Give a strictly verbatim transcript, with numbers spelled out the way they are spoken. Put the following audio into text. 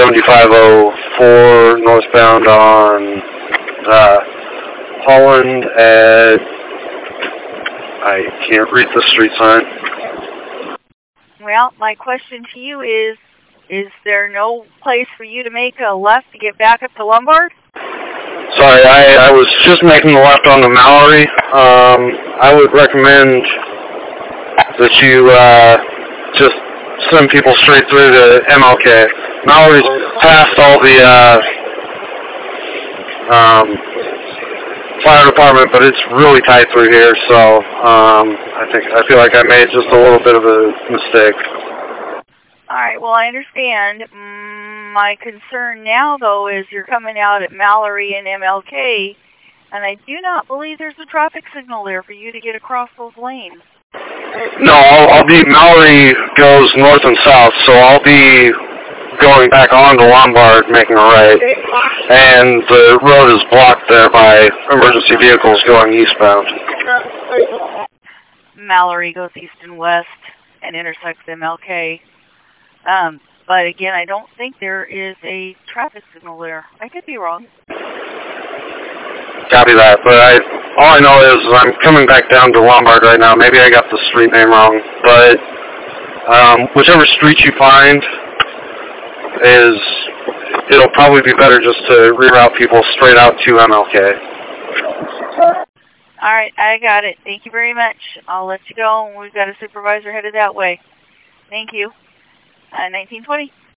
seventy-five oh four northbound on uh, Holland at, I can't read the street sign. Well, my question to you is, is there no place for you to make a left to get back up to Lombard? Sorry, I, I was just making the left on the Mallory. Um, I would recommend that you uh, just send people straight through to M L K. Mallory's past all the uh, um, fire department, but it's really tight through here, so um, I think I feel like I made just a little bit of a mistake. All right, well, I understand. My concern now, though, is you're coming out at Mallory and M L K, and I do not believe there's a traffic signal there for you to get across those lanes. No, I'll, I'll be, Mallory goes north and south, so I'll be going back onto Lombard, making a right, and the road is blocked there by emergency vehicles going eastbound. Mallory goes east and west and intersects M L K. Um, but again, I don't think there is a traffic signal there. I could be wrong. Copy that, but I, all I know is I'm coming back down to Lombard right now. Maybe I got the street name wrong, but um, whichever street you find is, it'll probably be better just to reroute people straight out to M L K. All right, I got it. Thank you very much. I'll let you go. We've got a supervisor headed that way. Thank you. Uh, nineteen twenty.